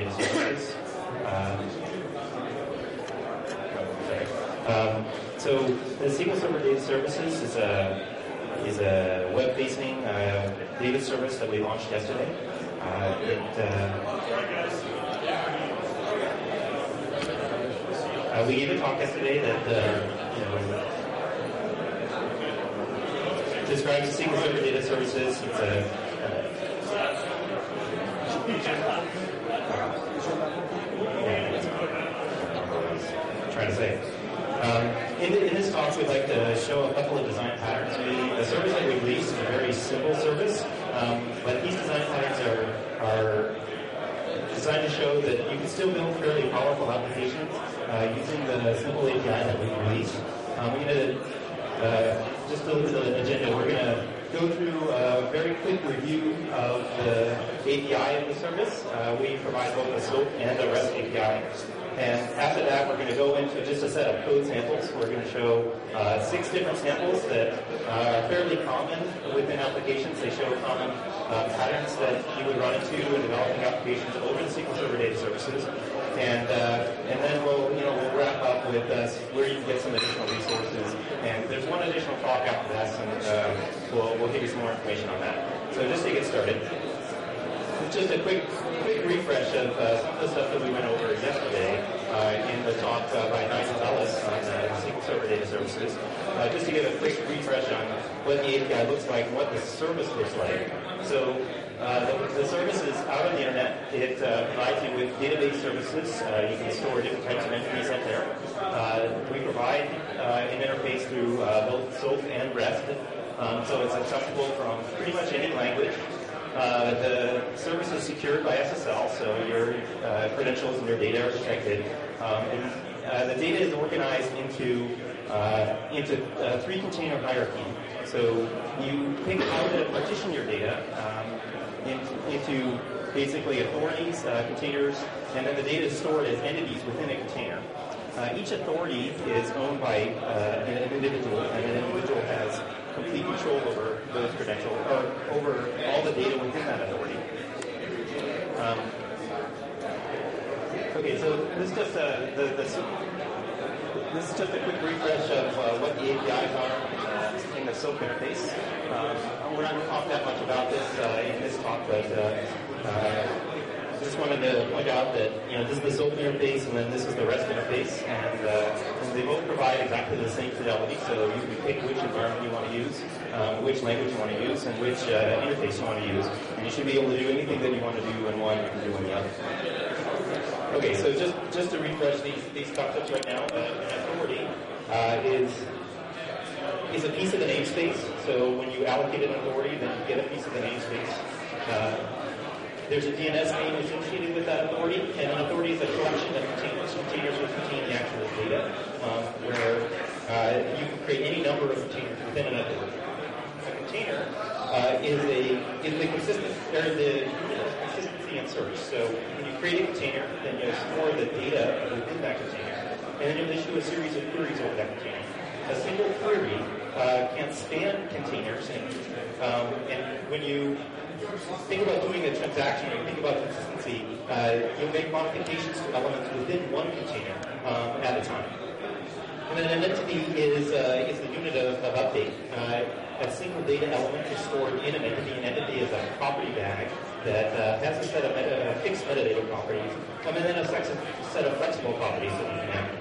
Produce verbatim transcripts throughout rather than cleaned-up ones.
data services. Um, sorry. Um, so the S Q L Server Data Services is a is a web-facing uh, data service that we launched yesterday. Uh, it, uh, uh, we gave a talk yesterday that uh, you know describes S Q L Server Data Services. It's a uh, trying to say. Um, in, in this talk, we'd like to show a couple of design patterns. We, the service that we released is a very simple service, um, but these design patterns are, are designed to show that you can still build fairly powerful applications uh, using the simple A P I that we released. Um, we're going to, uh, just a little bit of the agenda, we're going to go through a very quick review of the A P I of the service. Uh, we provide both the SOAP and the REST A P I. And after that, we're going to go into just a set of code samples. We're going to show uh, six different samples that uh, are fairly common within applications. They show common uh, patterns that you would run into in developing applications over the S Q L Server Data Services. And uh, and then we'll you know we'll wrap up with uh, where you can get some additional resources. And there's one additional talk after that, and uh, we'll we'll give you some more information on that. So just to get started, just a quick quick refresh of uh, some of the stuff that we went over yesterday uh, in the talk uh, by Nigel Ellis on uh, S Q L Server Data Services. Uh, just to give a quick refresh on what the A P I looks like and what the service looks like. So uh, the, the service is out on the internet. It uh, provides you with database services. Uh, you can store different types of entities up there. Uh, we provide uh, an interface through uh, both SOAP and REST. Um, so it's accessible from pretty much any language. Uh, the service is secured by S S L, so your uh, credentials and your data are protected. Um, and uh, the data is organized into uh, into a three container hierarchy. So you pick how to partition your data um, into, into basically authorities, uh, containers, and then the data is stored as entities within a container. Uh, each authority is owned by uh, an individual, and an individual has complete control over those credentials, or over all the data within that authority. Um, okay, so this is just a, the, the, this is just a quick refresh of uh, what the A P Is are uh, in the SOAP interface. Um, we're not going to talk that much about this uh, in this talk, but uh, uh, just wanted to point out that you know this is the SOAP interface, and then this is the REST interface, and, uh, and they both provide exactly the same fidelity. So you can pick which environment you want to use, um, which language you want to use, and which uh, interface you want to use, and you should be able to do anything that you want to do in one, you can do in the other. Okay, so just just to refresh these these concepts right now, uh, an authority uh, is is a piece of the namespace. So when you allocate an authority, then you get a piece of the namespace. Uh, There's a D N S name associated with that authority, and an authority is a collection of containers. Containers will contain the actual data, um, where uh, you can create any number of containers within an authority. A container uh, is a is the consistent or the consistency in search. So when you create a container, then you store the data within that container, and then you'll issue a series of queries over that container. A single query uh, can span containers, and um, and when you think about doing a transaction, or you think about consistency, uh, you'll make modifications to elements within one container um, at a time. And then an entity is uh, is the unit of, of update. Uh, a single data element is stored in an entity. An entity is a property bag that uh, has a set of meta, uh, fixed metadata properties, and then a set of flexible properties that you can add.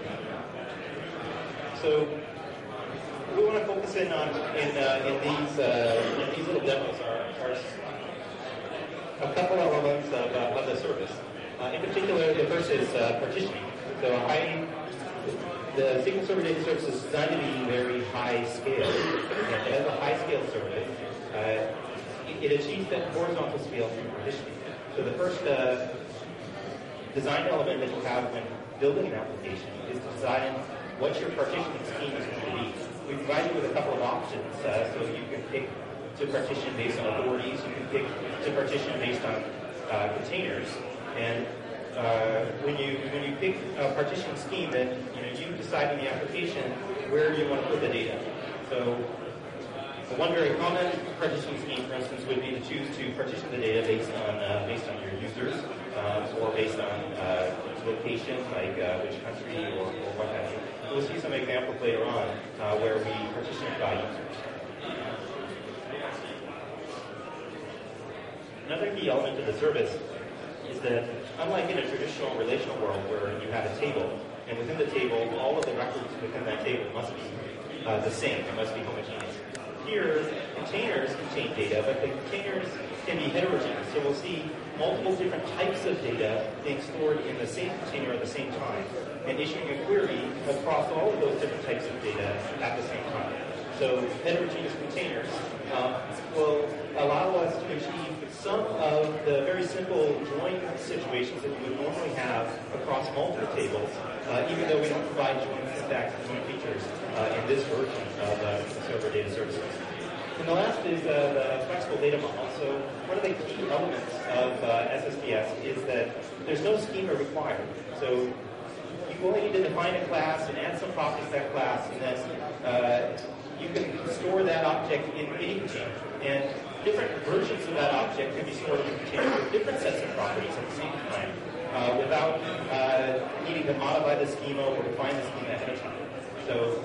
So we want to focus in on in uh, in these uh, in these little demos are, are a couple elements of, uh, of the service. Uh, in particular, the first is uh, partitioning. So high, the S Q L Server Data Service is designed to be very high scale. And as a high scale service, uh, it, it achieves that horizontal scale through partitioning. So the first uh, design element that you have when building an application is to design what your partitioning scheme is going to be. We provide you with a couple of options, uh, so you can pick to partition based on authorities, you can pick to partition based on uh, containers, and uh, when you when you pick a partition scheme, then you know you decide in the application where you want to put the data. So So one very common partitioning scheme, for instance, would be to choose to partition the data based on uh, based on your users, um, or based on uh, location, like uh, which country or, or what have you. We'll see some examples later on uh, where we partition by users. Another key element of the service is that, unlike in a traditional relational world where you have a table, and within the table, all of the records within that table must be uh, the same, they must be homogeneous. Here, containers contain data, but the containers can be heterogeneous. So we'll see multiple different types of data being stored in the same container at the same time, and issuing a query across all of those different types of data at the same time. So heterogeneous containers um, will allow us to achieve some of the very simple join situations that you would normally have across multiple tables, uh, even though we don't provide join syntax and join features uh, in this version of uh, server data services. And the last is uh, the flexible data model. So one of the key elements of uh, S S D S is that there's no schema required. So you only need to define a class and add some properties to that class, and then uh, you can store that object in any container. And different versions of that object can be stored in a container with different sets of properties at the same time, uh, without uh, needing to modify the schema or define the schema ahead of time. So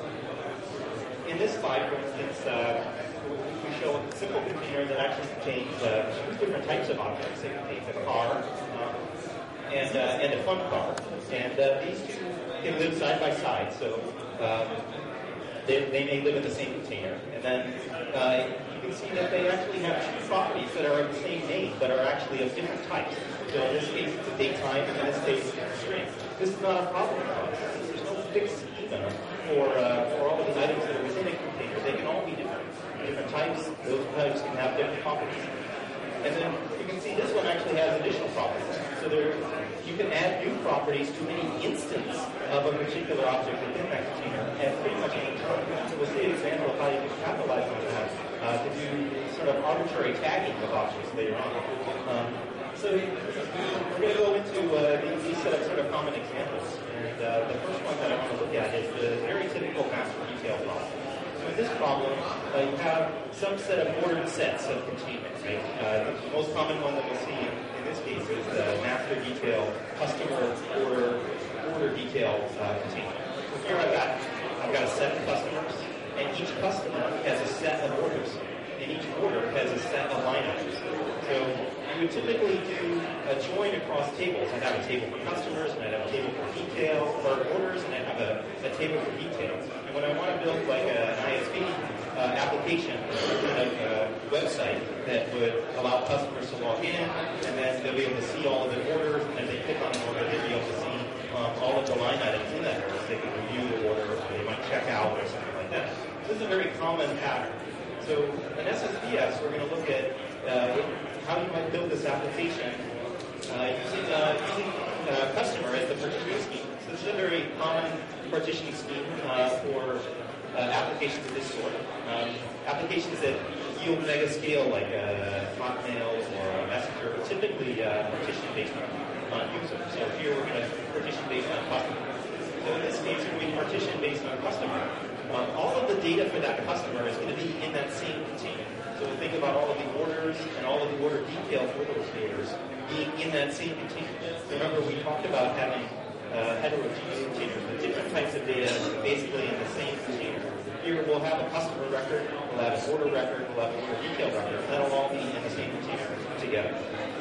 in this slide, for instance, uh, we show a simple container that actually contains uh, two different types of objects. It contains a car um, and, uh, and a fun car. And uh, these two can live side by side. So um, they, they may live in the same container. And then uh, you can see that they actually have two properties that are of the same name, but are actually of different types. So in this case, it's a datetime, and in this case, it's a string. This is not a problem for us. There's no fixed schema for, uh, for all of the items that are within a container. They can all be different. Different types, those types can have different properties. And then you can see this one actually has additional properties. So there, you can add new properties to any instance of a particular object within that container at pretty much any time. So we'll see an example of how you can capitalize on that uh, to do sort of arbitrary tagging of objects later on. Um, so we're going to go into uh, these, these set of sort of common examples. And uh, the first one that I want to look at is the very typical master detail problem. So in this problem, uh, you have some set of ordered sets of containment, right? Uh, the most common one that we'll see in, in this case is the master detail, customer order, order detail uh, containment. So here I've got, I've got a set of customers, and each customer has a set of orders, and each order has a set of line items. So you would typically do a join across tables. I'd have a table for customers, and I'd have a table for detail, or orders, and I'd have a, a table for details. And when I want to build like a, an I S V uh, application, kind of a website that would allow customers to log in, and then they'll be able to see all of the orders, and as they click on an order, they'll be able to see um, all of the line items in that order. They can review the order, or they might check out, or something like that. This is a very common pattern. So in S S D S, we're going to look at uh, how you might build this application uh, using, uh, using uh, customer as the partitioning scheme. So this is a very common partitioning scheme uh, for uh, applications of this sort. Um, applications that yield mega scale, like a Hotmail or a Messenger, are typically uh, partition based on, on user. So here we're going to partition based on customer. So in this case, we're going to be partition based on customer. Um, all of the data for that customer is going to be in that same container. So we think about all of the orders and all of the order detail for those orders being in that same container. Remember, we talked about having uh, heterogeneous containers with different types of data basically in the same container. Here we'll have a customer record, we'll have an order record, we'll have an order detail record, and that'll all be in the same container together.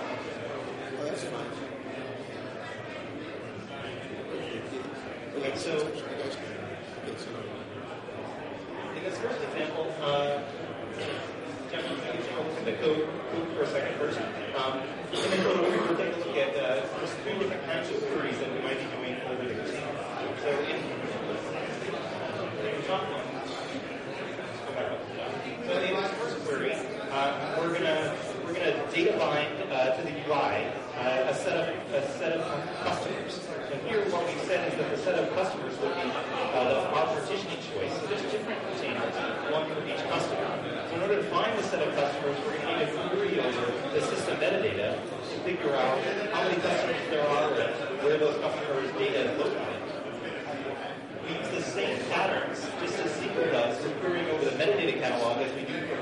Okay, so in this first example, uh, Jeff, you can look at the code, code for a second first. Um, in the code, we're going to take a look at uh, there's three different kinds of queries that we might be doing over the container. So in the top one, so in this first query, uh, we're gonna we're gonna data bind uh, to the U I uh, a set of a set of customers. And here, what we've said is that the set of customers will be uh, the, our partitioning choice. So there's different containers, one for each customer. So in order to find the set of customers, we're going to need to query over the system metadata to figure out how many customers there are and where those customers' data is located. We use the same patterns, just as S Q L does, for querying over the metadata catalog as we do for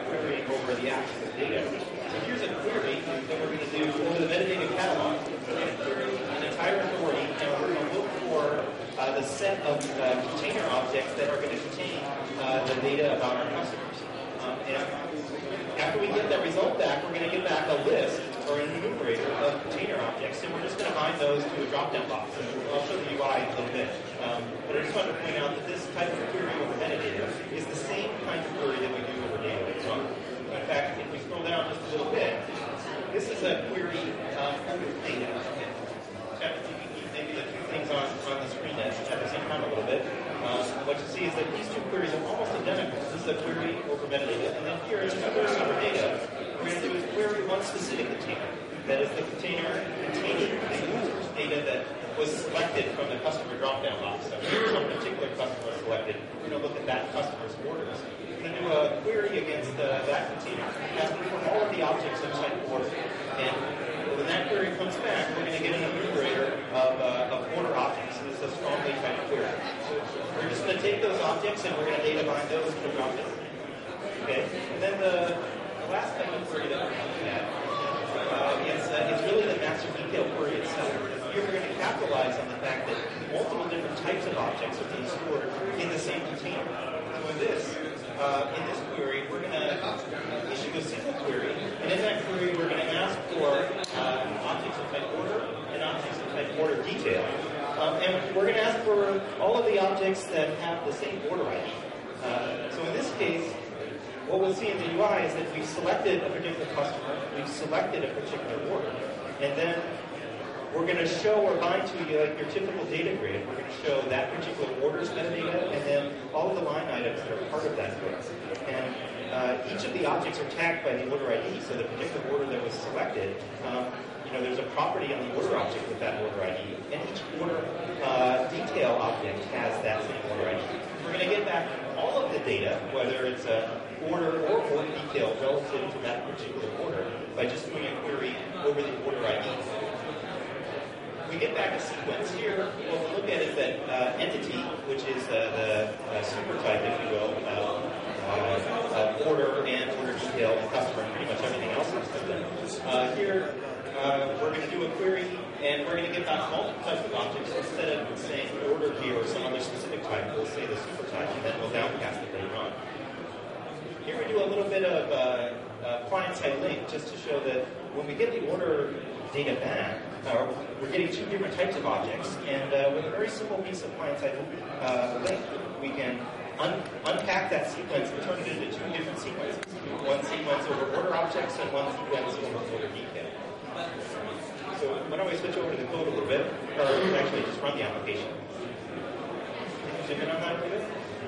or the actual data. So here's a query that we're going to do over the metadata catalog. We're going to query an entire authority, and we're going to look for uh, the set of uh, container objects that are going to contain uh, the data about our customers. Um, and after we get that result back, we're going to get back a list or an enumerator of container objects, and we're just going to bind those to a drop-down box. And I'll show the U I in a little bit. Um, but I just wanted to point out that this type of query over metadata is the same kind of query that we do over data as well. In fact, if we scroll down just a little bit, this is a query um, over data. ChatGPT, maybe the two things on, on the screen at the same time a little bit. Um, what you see is that these two queries are almost identical. This is a query over metadata, and then here is a query over data. We're going to do is query one specific container. That is the container containing the user's data that was selected from the customer drop-down box. So here's some particular customer selected. We're going to look at that customer's orders. We're going to do a query against uh, that container, asking for all of the objects inside the order. And when that query comes back, we're going to get an enumerator of, uh, of order objects. This is a strongly typed query. So we're just going to take those objects and we're going to data bind those to the drop-down. Okay? And then the, the last type of query that we're looking at uh, is, uh, is really the master detail query itself. Here we're going to capitalize on the fact that multiple different types of objects are being stored in the same container. So in this, uh, in this query, we're going to issue a single query, and in that query, we're going to ask for uh, objects of type order and objects of type order detail. Um, and we're going to ask for all of the objects that have the same order I D. Uh, so in this case, what we'll see in the U I is that we've selected a particular customer, we've selected a particular order, and then we're going to show or bind to you like your typical data grid. We're going to show that particular order's metadata and then all of the line items that are part of that grid. And uh, each of the objects are tagged by the order I D, so the particular order that was selected, um, you know, there's a property on the order object with that order I D, and each order uh, detail object has that same order I D. We're going to get back all of the data, whether it's a order or order detail relative to that particular order, by just doing a query over the order I D. We get back a sequence here. What we'll look at is that uh, entity, which is uh, the uh, super type, if you will, uh, uh, uh, order and order detail and customer and pretty much everything else in the system. Uh, here, uh, we're going to do a query, and we're going to get back multiple types of objects. Instead of saying order here or some other specific type, we'll say the super type, and then we'll downcast it later on. Here we do a little bit of uh, uh, client-side link, just to show that when we get the order data back, uh, we're getting two different types of objects, and uh, with a very simple piece of client-side uh, link, we can un unpack that sequence and turn it into two different sequences. One sequence over order objects and one sequence over order detail. So why don't we switch over to the code a little bit, or actually just run the application. Zoom in on that a little bit.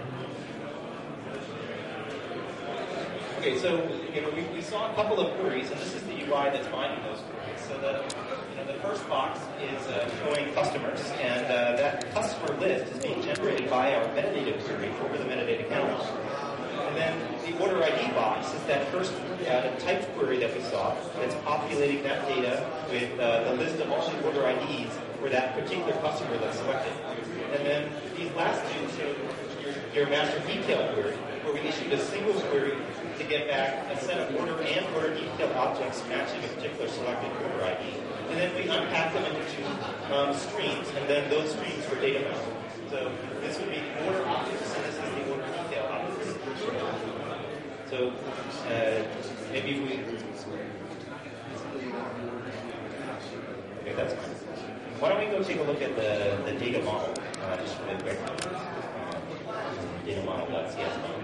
Okay, so you know, we, we saw a couple of queries, and this is the U I that's binding those queries. So the, you know, the first box is uh, showing customers, and uh, that customer list is being generated by our metadata query over the metadata catalog. And then the order I D box is that first uh, type query that we saw that's populating that data with uh, the list of all the order I Ds for that particular customer that's selected. And then these last two, so your, your master detail query, where we issued a single query to get back a set of order and order detail objects matching a particular selected order I D. And then we unpack them into two um, streams, and then those streams were data bound. So this would be the order objects, and this is the order detail objects. So uh, maybe if we... Okay, that's fine. Why don't we go take a look at the, the data model, uh, just really quick. Um, data model dot C S model.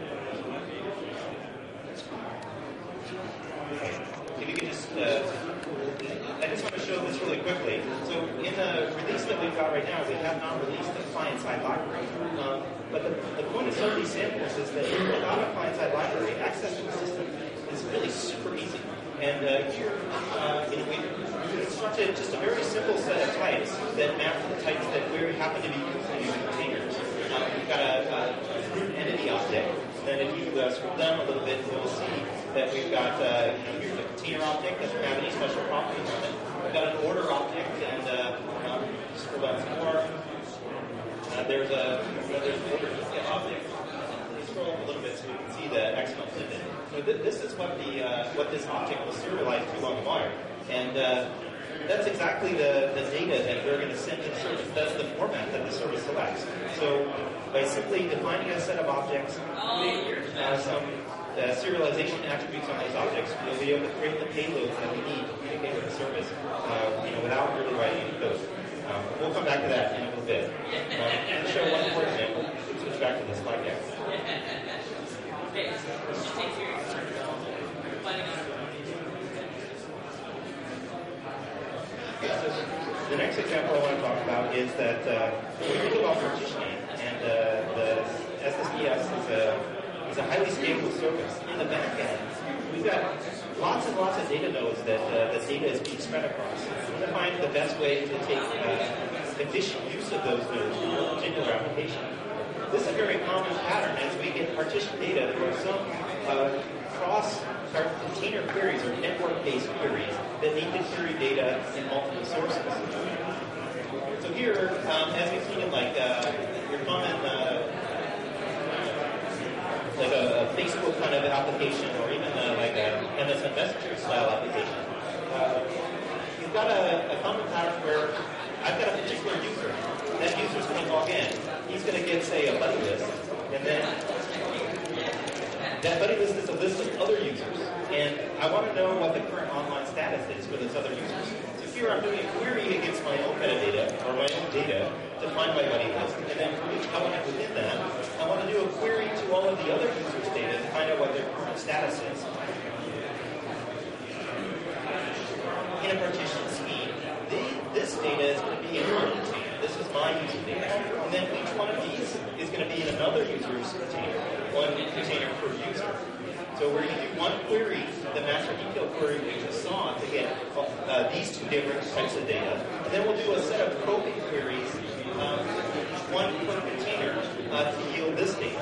If you could just, uh, I just want to show this really quickly. So in the release that we've got right now, we have not released the client-side library. Um, but the, the point of some of these samples is that without a client-side library, access to the system is really super easy. And uh, here, uh, you know, we constructed just a very simple set of types that map to the types that we happen to be using in containers. Um, we've got a, a root entity object. Then if you uh, scroll down a little bit, you'll see that we've got, uh, you know, here's a container object that doesn't have any special properties on it. We've got an order object, and uh, um, scroll down some more. Uh, there's a uh, there's an order detail object. Let's scroll up a little bit so we can see the X M L snippet. So th this is what the uh, what this object will serialize to on the wire, and uh, that's exactly the, the data that we're going to send to the service. That's the format that the service selects. So by simply defining a set of objects, putting uh, some uh, serialization attributes on those objects, we'll be able to create the payloads that we need to communicate with the service, uh, you know, without really writing any code. Um, we'll come back to that in a little bit. Um, and to show one more example, we'll switch back to the slide deck. The next example I want to talk about is that uh, we think about partitioning, and uh, the S S D S is a, is a highly scalable service. In the back end, we've got lots and lots of data nodes that uh, the data is being spread across. We want to find the best way to take uh, efficient use of those nodes for a particular application. This is a very common pattern. As we get partition data, there are some uh, cross or container queries or network-based queries that need to query data in multiple sources. So here, um, as we've seen in like uh, your common, uh, like a, a Facebook kind of application, or even uh, like a M S N Messenger style application, uh, you've got a, a common pattern where I've got a particular user. That user's going to log in. He's going to get, say, a buddy list, and then that buddy list is a list of other users, and I want to know what the current online status is for those other users. So here I'm doing a query against my own metadata, or my own data, to find my buddy list, and then for each element within that, I want to do a query to all of the other users' data to find out what their current status is. In a partition scheme, the, this data is going to be in one container. This is my user data. And then each one of these is going to be in another user's container, one container per user. So we're going to do one query, the master detail query we just saw, to get uh, these two different types of data. And then we'll do a set of probing queries, um, one per container, uh, to yield this data.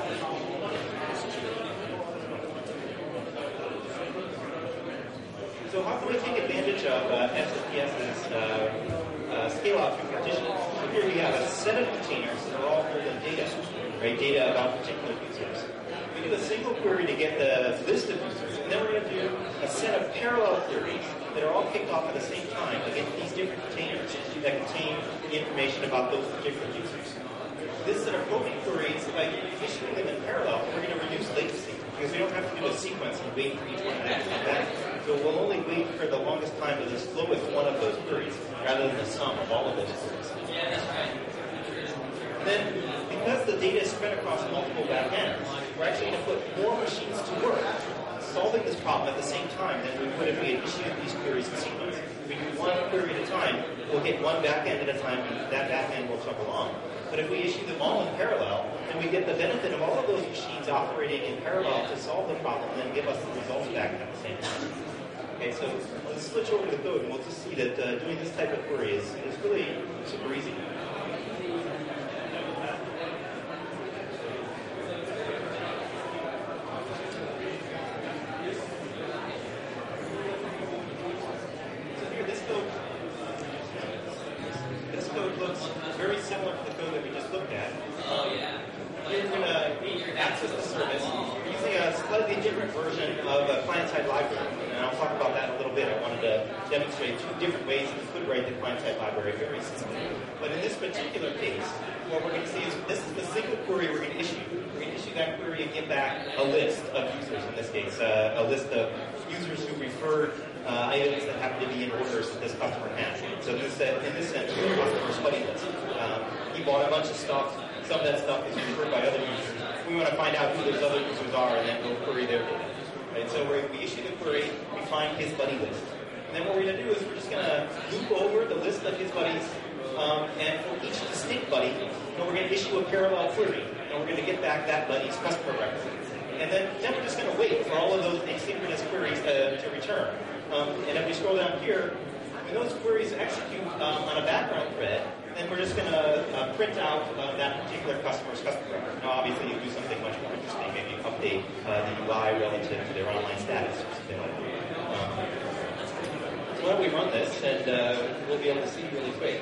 So how can we take advantage of uh, S S D S's uh, uh, scale-out through partitioning? So here we have a set of containers that are all holding data, right? Data about particular users. We do a single query to get the list of users, and then we're going to do a set of parallel queries that are all kicked off at the same time against these different containers that contain information about those particular users. This set of probing queries, by issuing them in parallel, we're going to reduce latency because we don't have to do a sequence and wait for each one of them to come back. So we'll only wait for the longest time to the slowest one of those queries rather than the sum of all of those queries. Yeah, that's right. Then, because the data is spread across multiple backends, we're actually going to put more machines to work solving this problem at the same time than we would if we had issued these queries in sequence. If we do one query at a time, we'll get one backend at a time, and that backend will chug along. But if we issue them all in parallel, then we get the benefit of all of those machines operating in parallel to solve the problem and then give us the results back at the same time. Okay, so let's switch over to the code, and we'll just see that uh, doing this type of query is, is really super easy. So here, this code, this code looks very similar to the code that we just looked at. Oh, yeah. Here we're going to access the service using a slightly different version of a client-side library. And I'll talk about that in a little bit. I wanted to demonstrate two different ways that you could write the client-side library very simply. But in this particular case, what we're going to see is this is the single query we're going to issue. We're going to issue that query and get back a list of users, in this case, uh, a list of users who referred uh, items that happen to be in orders that this customer has. So this, uh, in this sense, we're a customer's buddy list. Um, he bought a bunch of stuff. Some of that stuff is referred by other users. We want to find out who those other users are and then go query their data. Right? So we're, we issue the query, we find his buddy list. And then what we're going to do is we're just going to loop over the list of his buddies, um, and for each distinct buddy, you know, we're going to issue a parallel query, and we're going to get back that buddy's customer record. And then, then we're just going to wait for all of those asynchronous queries to, to return. Um, and if we scroll down here, when those queries execute um, on a background thread, then we're just going to uh, print out uh, that particular customer's customer record. Now, obviously, you do something much more interesting. Maybe you update uh, the U I relative to their online status or something like that. Um, so why don't we run this, and uh, we'll be able to see really quick.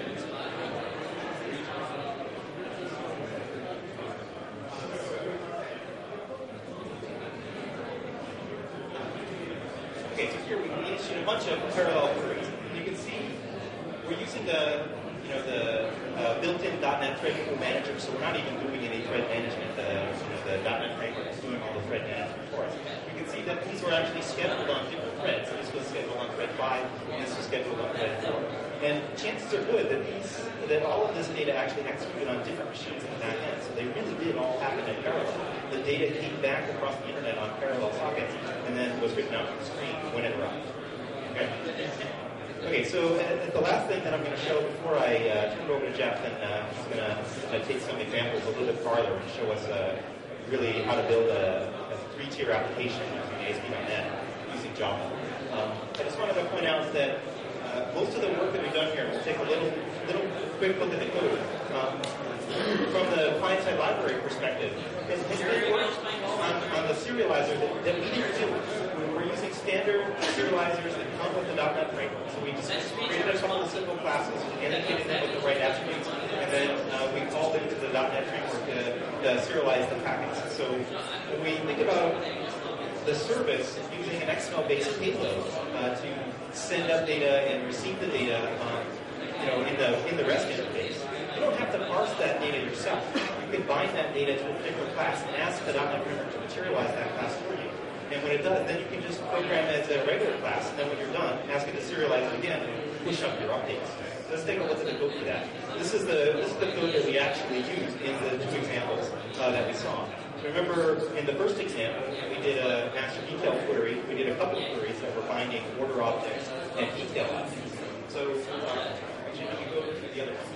Okay, so here we issued a bunch of parallel queries. You can see we're using the, you know, the uh, built-in dot net thread manager, so we're not even doing any thread management. The, you know, the dot net framework is doing all the thread management for us. You can see that these were actually scheduled on different threads. So this was scheduled on thread five, and this was scheduled on thread four. And chances are good that these, that all of this data actually executed on different machines in the back end. So they really did all happen in parallel. The data came back across the internet on parallel sockets, and then was written out on the screen when it arrived. Okay. Okay, so uh, the last thing that I'm going to show before I uh, turn it over to Jeff, and uh, he's going to uh, take some examples a little bit farther and show us uh, really how to build a, a three-tier application using A S P dot net using Java. Um, I just wanted to point out that uh, most of the work that we've done here, we'll take a little, little quick look at the code. Um, from the client-side library perspective, has, has been work on, on the serializer that, that we didn't do. We're using standard serializers that come with the dot net framework. So we just created a couple of simple classes, annotated them with the right attributes, and then uh, we called into the dot net framework to, to serialize the packets. So when we think about the service using an X M L-based payload uh, to send up data and receive the data, um, you know, in the in the REST interface, you don't have to parse that data yourself. You can bind that data to a particular class and ask the dot net framework to materialize that class for you. And when it does, then you can just program it as a regular class, and then when you're done, ask it to serialize it again and push up your updates. So let's take a look at the code for that. This is the this is the code that we actually used in the two examples uh, that we saw. Remember, in the first example, we did a master detail query. We did a couple of queries that were binding order objects and detail objects. So uh, actually, let me go to the other one.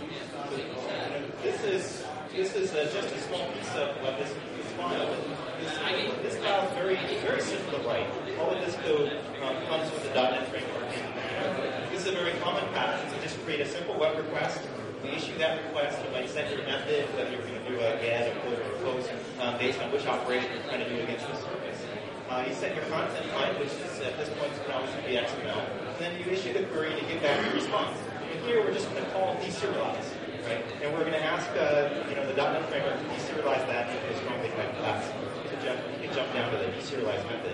So, this is this is uh, just a small piece of uh, this, this file. This, this file is very very simple to write. All of this code um, comes with the dot net framework. This is a very common pattern. So just create a simple web request. We issue that request. You might set your method, whether you're going to do a get, a put, or a post, um, based on which operation you're trying to do against the service. Uh, you set your content type, which is at this point is going to be X M L, and then you issue the query to get back your response. And here we're just going to call deserialize, right? And we're going to ask, uh, you know, the dot net framework to deserialize that into a strongly typed class. So Jeff, you can jump down to the deserialize method.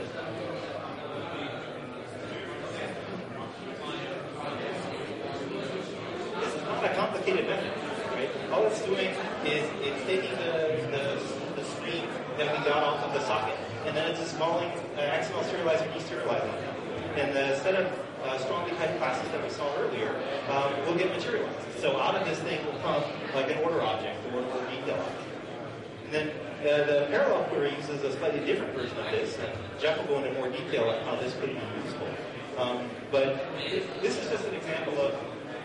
A complicated method, right? All it's doing is it's taking the, the, the stream that we got off of the socket, and then it's just calling uh, X M L serializer, deserializing them. And the set of uh, strongly typed classes that we saw earlier um, will get materialized. So out of this thing will come like an order object or an order detail object. And then uh, the parallel query uses a slightly different version of this, and Jeff will go into more detail on how this could be useful. Um, but this is just an example of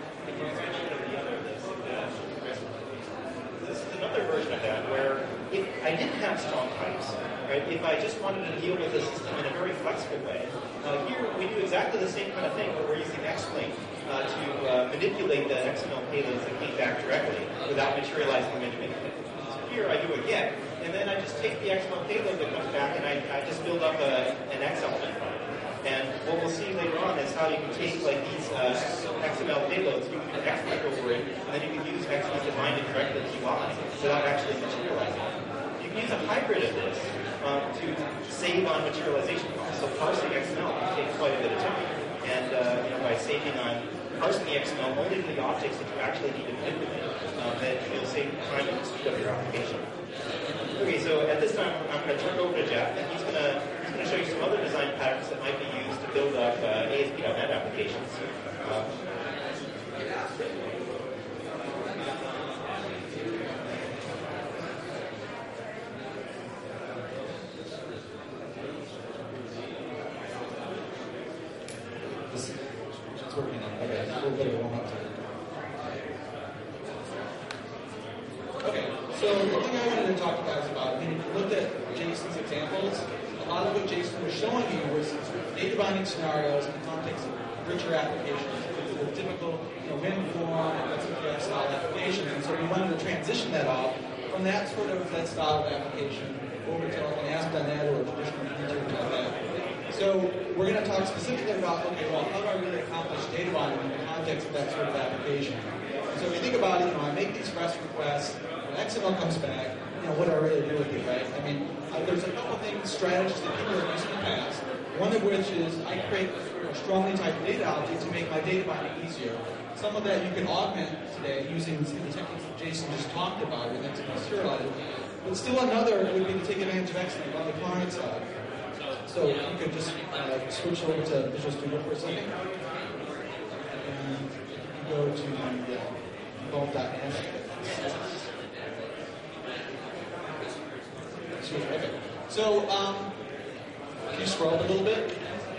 This is another version of that where if I didn't have strong types, right, if I just wanted to deal with the system in a very flexible way, uh, here we do exactly the same kind of thing, but we're using Xlink uh, to uh, manipulate the X M L payloads that came back directly without materializing them into anything. So here I do a get, and then I just take the X M L payload that comes back and I, I just build up a, an X element from it. And what we'll see later on is how you can take like these uh, X M L payloads, you can do Xlink over it, and then you can use Xlink to bind it directly to U I without actually materializing it. You can use a hybrid of this um, to save on materialization costs. So parsing X M L can take quite a bit of time. And uh, you know, by saving on parsing the X M L only the objects that you actually need to manipulate, um, then you'll save time and speed up your application. Okay, so at this time, I'm going to turn it over to Jeff, and he's going to he's going to show you some other design patterns that might be used to build up uh, A S P dot net applications. Um, It's working on. Okay, a little bit of a warm up time. Okay, so the thing I wanted to talk to you guys about, I mean, if you looked at Jason's examples, a lot of what Jason was showing you was data binding scenarios in the context of richer applications, the typical, you know, Win form and S P F style application, and so we wanted to transition that off from that sort of that style of application over to like an A S P dot net or a traditional feature like that. So we're going to talk specifically about, okay, well, how do I really accomplish data binding in the context of that sort of application? So if you think about it, you know, I make these REST requests, when X M L comes back, you know, what do I really do with it, right? I mean, uh, there's a couple of things, strategies that people have used in the past. One of which is I create a strongly typed data object to make my data binding easier. Some of that you can augment today using the techniques that Jason just talked about with X M L serialized. But still another would be to take advantage of Xlink on the client side. So if you could just uh, switch over to Visual Studio for a second. And you go to the uh, vault dot net. Okay. So, um, can you scroll up a little bit?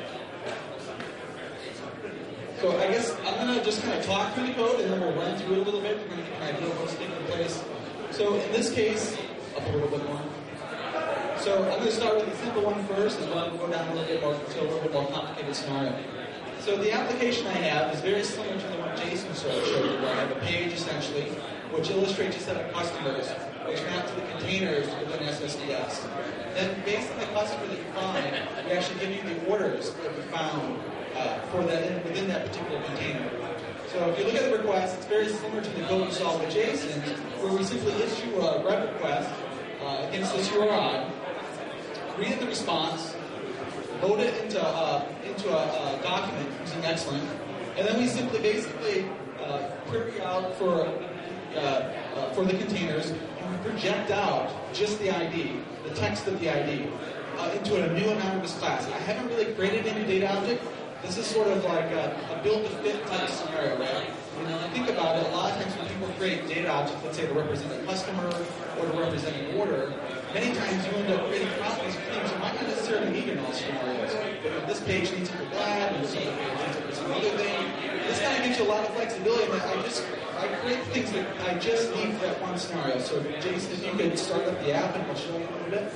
So I guess I'm going to just kind of talk through the code and then we'll run through it a little bit. We're going to get an idea of what's taking place. So in this case, up a little bit more. So I'm going to start with the simple one first, and then we'll go down a little bit more to a little bit more complicated scenario. So the application I have is very similar to the one Jason showed you, where I have a page essentially, which illustrates a set of customers, which map to the containers within S S D S. Then based on the customer that you find, we actually give you the orders that we found uh, for that in, within that particular container. So if you look at the request, it's very similar to the code we saw with JSON, where we simply issue a rep request uh, against this U R I, read the response, load it into, uh, into a, a document using Xlink, and then we simply basically uh, query out for, uh, uh, for the containers, and we project out just the I D, the text of the I D, uh, into a new anonymous class. I haven't really created any data object. This is sort of like a, a build-to-fit type of scenario, right? You know, when you think about it, a lot of times when people create data objects, let's say to represent a customer or to represent an order, many times you end up creating properties for things you might not necessarily need in all scenarios. But this page needs it for that, and this other page needs it for some other thing. This kind of gives you a lot of flexibility, and I just I create things that I just need for that one scenario. So, Jason, if you could start up the app, and I'll show you a little bit.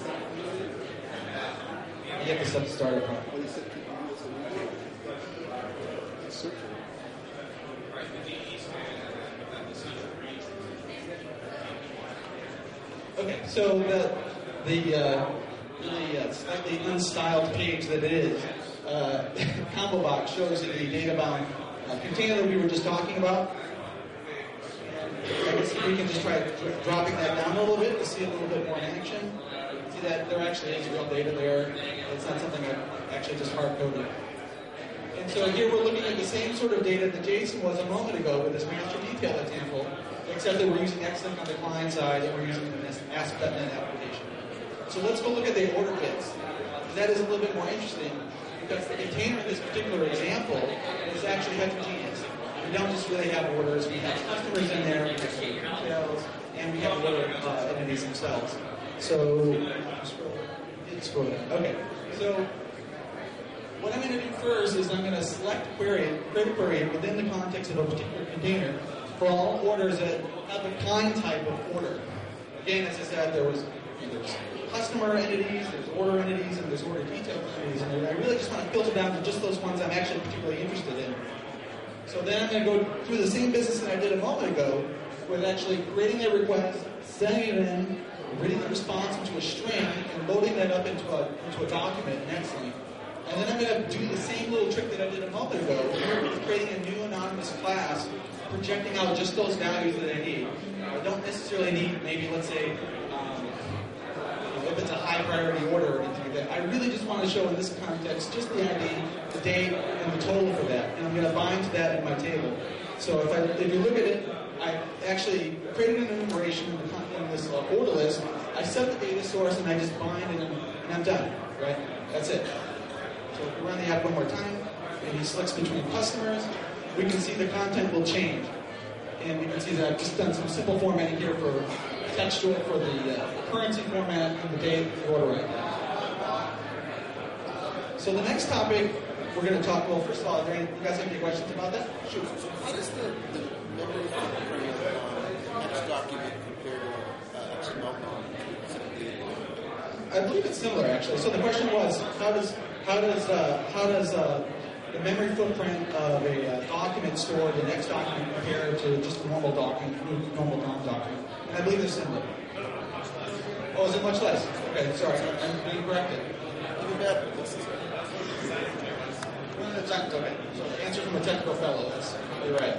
You have to set the startup part. Okay, so the the uh, really uh, slightly unstyled page that it is, uh, Combo Box shows you the data-bound uh, container that we were just talking about. And I guess if we can just try dropping that down a little bit to see a little bit more in action. See that there actually is real data there. It's not something I actually just hard-coded. And so here we're looking at the same sort of data that Jason was a moment ago with this master detail example, except that we're using Xlink on the client side and we're using an A S P dot net application. So let's go look at the order kits. That is a little bit more interesting because the container in this particular example is actually heterogeneous. We don't just really have orders, we have customers in there, we have details, and we have order uh, entities themselves. So, scroll down. Okay, so what I'm going to do first is I'm going to select a query, create a query within the context of a particular container for all orders that have a kind type of order. Again, as I said, there was there's customer entities, there's order entities, and there's order detail entities, and I really just want to filter down to just those ones I'm actually particularly interested in. So then I'm going to go through the same business that I did a moment ago with actually creating a request, sending it in, reading the response into a string, and loading that up into a, into a document in Xlink. And then I'm going to do the same little trick that I did a moment ago, with creating a new anonymous class, projecting out just those values that I need. I don't necessarily need, maybe, let's say, um, if it's a high priority order or anything like that. I really just want to show in this context just the I D, the date, and the total for that. And I'm going to bind to that in my table. So if, I, if you look at it, I actually created an enumeration in, the, in this uh, order list. I set the data source, and I just bind, and, and I'm done. Right? That's it. So if we run the app one more time, and he selects between customers, we can see the content will change. And we can see that I've just done some simple formatting here for textual, for the uh, currency format, and the date, the order right. So the next topic we're going to talk, well, first of all, are there any, you guys have any questions about that? Sure. So how does the, the memory footprint on X document compare to uh, X M L document? I believe it's similar, actually. So the question was, how does how does uh, how does uh, the memory footprint of a uh, document stored in X document compare to just a normal document, normal D O M document? And I believe they're similar. Oh, is it much less? Okay, sorry, I'm being corrected. Even better. Okay, so answer from a technical fellow. That's probably right.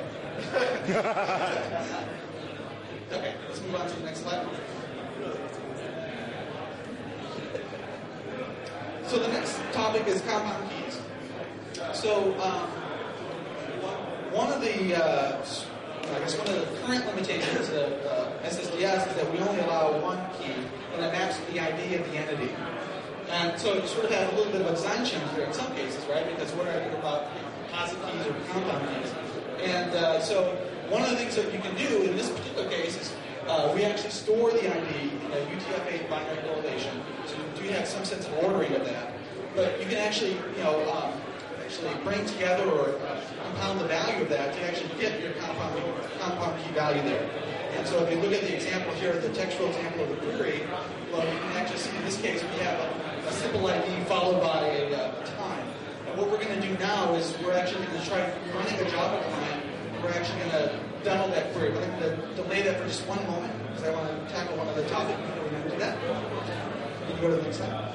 Okay, let's move on to the next slide. So the next topic topic is compound keys. So um, one of the, uh, I guess one of the current limitations of uh, S S D S is that we only allow one key, and it maps the I D of the entity. And so you sort of have a little bit of a design change there in some cases, right? Because what I think about you know, composite keys or compound keys. And uh, so one of the things that you can do in this particular case is uh, we actually store the I D in a U T F eight binary correlation, so you do have some sense of ordering of that. But you can actually, you know, um, actually bring together or uh, compound the value of that to actually get your compound, compound key value there. And so if you look at the example here, the textual example of the query, well, you can actually see in this case we have a, a simple I D followed by a, uh, a time. And what we're going to do now is we're actually going to try running a Java client. We're actually going to demo that query. But I'm going to delay that for just one moment because I want to tackle one other topic before we do that. You can go to the next slide.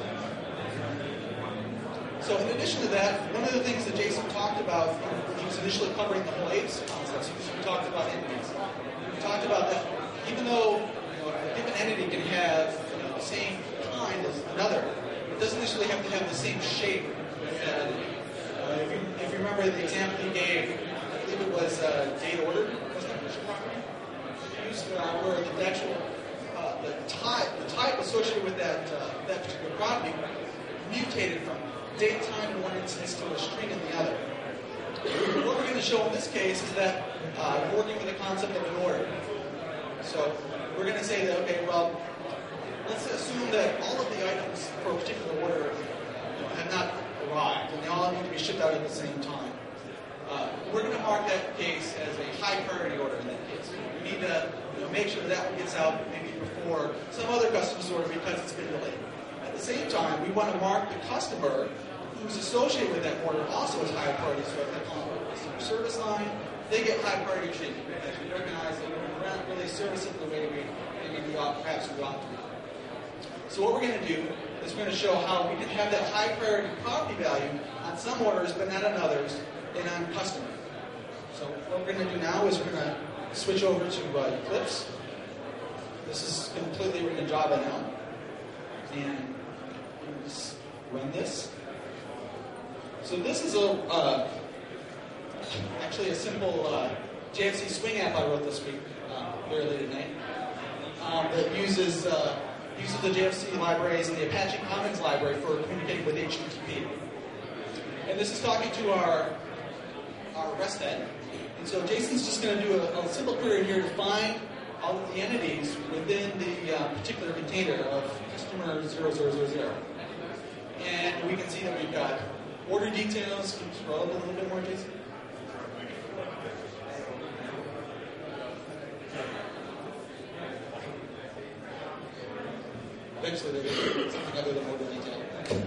So in addition to that, one of the things that Jason talked about when he was initially covering the whole apes concept, he talked about entities. We talked about that even though you know, a given entity can have you know, the same kind as another, it doesn't necessarily have to have the same shape as that entity. Uh, if, you, if you remember the example he gave, I believe it was uh, date ordered, wasn't it? Used, uh, where the actual uh, the type the type associated with that uh, that particular property mutated from date time in one instance to a string in the other. What we're going to show in this case is that uh, we're working with the concept of an order. So we're going to say that, okay, well, let's assume that all of the items for a particular order you know, have not arrived, and they all need to be shipped out at the same time. Uh, we're going to mark that case as a high priority order in that case. We need to you know, make sure that one gets out maybe before some other customer's order because it's been delayed. At the same time, we want to mark the customer who's associated with that order also as high priority. So if they call it a customer service line, they get high priority treatment because we recognize that we're not really servicing the way we maybe we ought, perhaps we ought to. So what we're going to do is we're going to show how we can have that high priority property value on some orders but not on others, and on customer. So what we're going to do now is we're going to switch over to uh, Eclipse. This is completely written in Java now. And let's run this. So this is a uh, actually a simple uh, J F C Swing app I wrote this week, uh, very late at night, um, that uses uh, uses the J F C libraries and the Apache Commons library for communicating with H T T P. And this is talking to our our REST head. And so Jason's just going to do a, a simple query here to find all of the entities within the uh, particular container of customer zero zero zero zero. And we can see that we've got order details. Can you scroll up a little bit more, Jason? Eventually they're going to something other than order detail.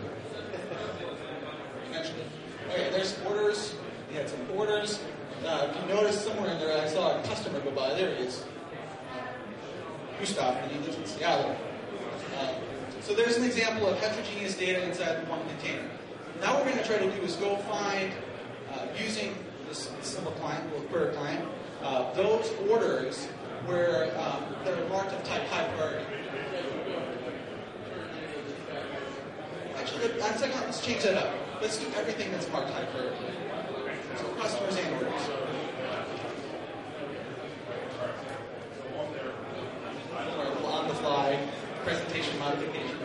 Eventually. Okay, there's orders. We had some orders. Uh, if you notice somewhere in there, I saw a customer go by. There he is. Gustav, and he lives in Seattle. Uh, so there's an example of heterogeneous data inside one container. Now what we're going to try to do is go find, uh, using this simple client, or query client, uh, those orders where um, that are marked of type high priority. Actually, on second, let's change that up. Let's do everything that's marked high priority. So customers and orders. Or on-the-fly presentation modification.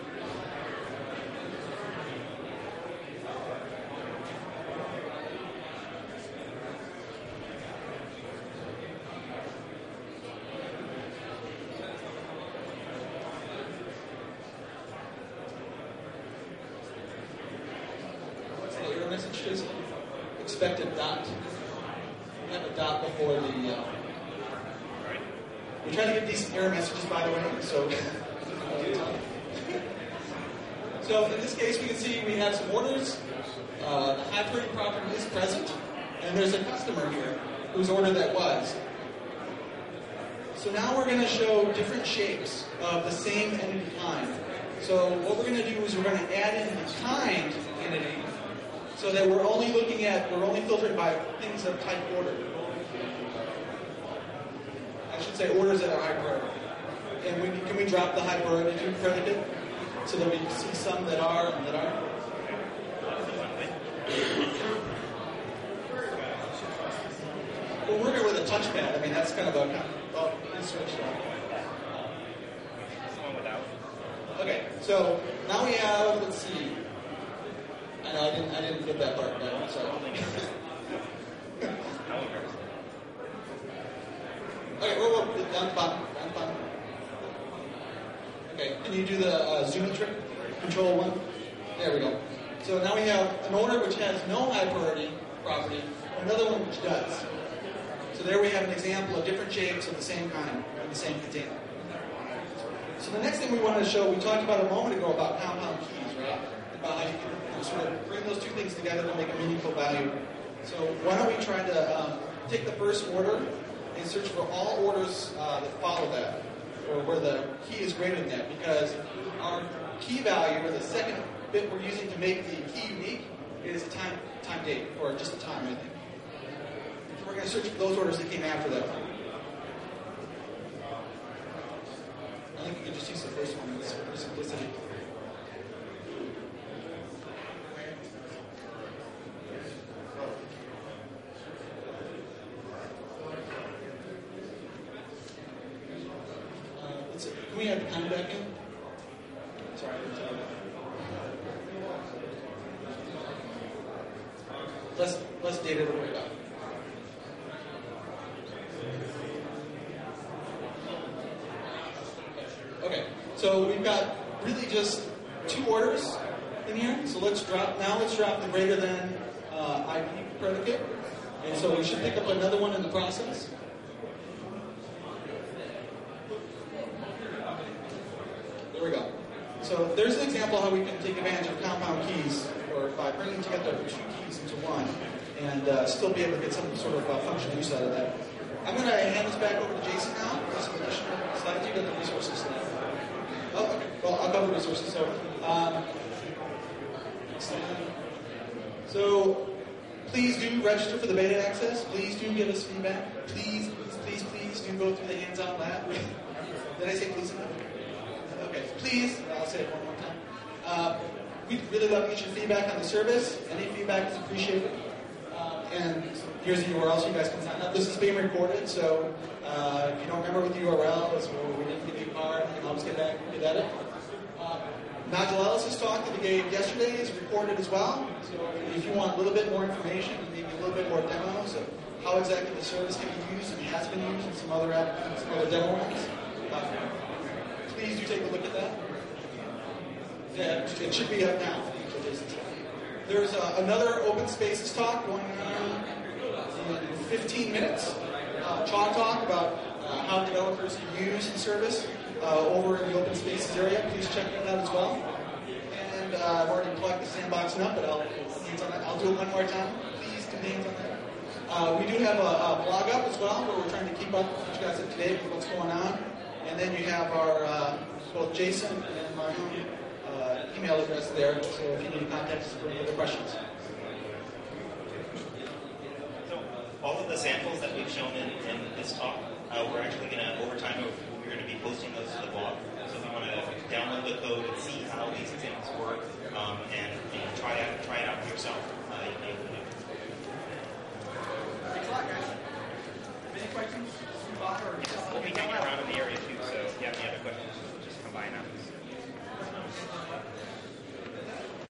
What's the error message, Jason? Expected dot. We have a dot before the. Uh, we try to get decent error messages, by the way. So, so in this case, we can see we have some orders. Uh, the high priority property is present, and there's a customer here whose order that was. So now we're going to show different shapes of the same entity kind. So what we're going to do is we're going to add in the kind entity, so that we're only looking at, we're only filtering by things of type order. I should say orders that are high priority. And we, can we drop the high priority predicate so that we can see some that are and that aren't? that's kind of a kind of, well, let's switch to that. Okay, so now we have, let's see. I know I didn't, I didn't get that part down, sorry. Okay, whoa, whoa, down the bottom, down the bottom. Okay, can you do the uh, zoom in trick? Control one. There we go. So now we have an order which has no high priority property, and another one which does. So there we have an example of different shapes of the same kind in the same container. So the next thing we wanted to show, we talked about a moment ago about compound keys, right? About how you can you know, sort of bring those two things together to make a meaningful value. So why don't we try to um, take the first order and search for all orders uh, that follow that, or where the key is greater than that, because our key value, or the second bit we're using to make the key unique, is a time time date, or just a time, I think. So we're going to search for those orders that came after that. I think we can just use the first one for simplicity. Uh, let's see. Can we add the time back in? Sorry, I didn't tell you that. Less, less data to worry about. Okay, so we've got really just two orders in here. So let's drop, now let's drop the greater than uh, I P predicate. And so we should pick up another one in the process. There we go. So there's an example how we can take advantage of compound keys, or by bringing together two keys into one, and uh, still be able to get some sort of uh, functional use out of that. I'm going to hand this back over to Jason now for some additional slides. You got the resources now. Oh, okay. Well, I'll cover resources. So, um, so please do register for the beta access. Please do give us feedback. Please, please, please, please do go through the hands-on lab. Did I say please enough? Okay, please. I'll say it one more time. Uh, we'd really love to get your feedback on the service. Any feedback is appreciated. Uh, and here's the U R L so you guys can sign up. This is being recorded, so uh, if you don't remember what the U R L is, or we didn't give you a card, you can always get back and get at it. Uh, Nigel Ellis' talk that he gave yesterday is recorded as well. So if you want a little bit more information and maybe a little bit more demos of how exactly the service can be used and has been used in some other app, some other demo ones, uh, please do take a look at that. Yeah, it should be up now. There's uh, another open spaces talk going on in fifteen minutes. Uh, Chalk talk about uh, how developers can use the service uh, over in the open spaces area. Please check that out as well. And uh, I've already plugged the sandboxing up, but I'll, I'll do it one more time. Please do names on that. Uh, we do have a, a blog up as well, where we're trying to keep up with you guys up to date with what's going on. And then you have our uh, both Jason and my own uh, email address there, so if you need to contact us for any other questions. So all of the samples that we've shown in, in this talk, uh, we're actually going to, over time,